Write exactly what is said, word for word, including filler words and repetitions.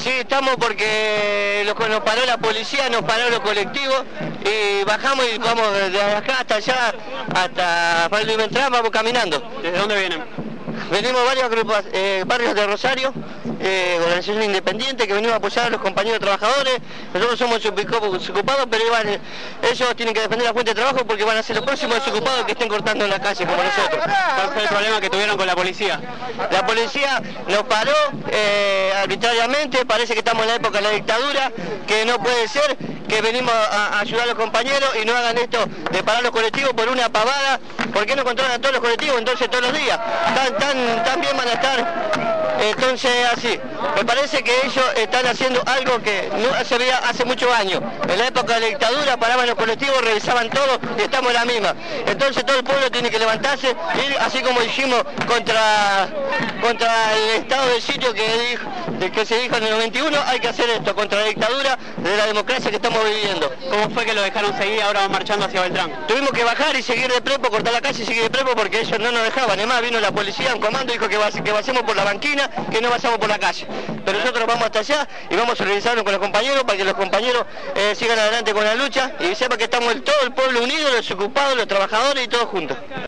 Sí, estamos porque lo- nos paró la policía, nos paró los colectivos y bajamos y vamos desde acá hasta allá, hasta Pablo Ibentrán, vamos caminando. ¿Desde dónde vienen? Venimos varios grupos, eh, barrios de Rosario, eh, organización independiente, que venimos a apoyar a los compañeros trabajadores. Nosotros somos desocupados, pero igual, eh, ellos tienen que defender la fuente de trabajo porque van a ser los próximos desocupados que estén cortando en la calle como nosotros. ¿Cuál fue el problema que tuvieron con la policía? La policía nos paró eh, arbitrariamente, parece que estamos en la época de la dictadura, que no puede ser que venimos a, a ayudar a los compañeros y no hagan esto de parar los colectivos por una pavada. ¿Por qué no controlan a todos los colectivos entonces todos los días? Tan, tan, tan bien van a estar, entonces así. Me parece que ellos están haciendo algo que no se veía hace muchos años. En la época de la dictadura paraban los colectivos, revisaban todo y estamos en la misma. Entonces todo el pueblo tiene que levantarse, ir así como dijimos contra, contra el estado de sitio que, dijo, que se dijo en el noventa y uno, hay que hacer esto, contra la dictadura de la democracia que estamos viviendo. ¿Cómo fue que lo dejaron seguir y ahora van marchando hacia Beltrán? Tuvimos que bajar y seguir de prepo, cortar la calle y seguir de prepo porque ellos no nos dejaban. Además vino la policía en comando y dijo que, que pasemos por la banquina, que no pasamos por la calle. Pero nosotros vamos hasta allá y vamos a organizarnos con los compañeros para que los compañeros eh, sigan adelante con la lucha y sepan que estamos el, todo el pueblo unido, los ocupados, los trabajadores y todos juntos.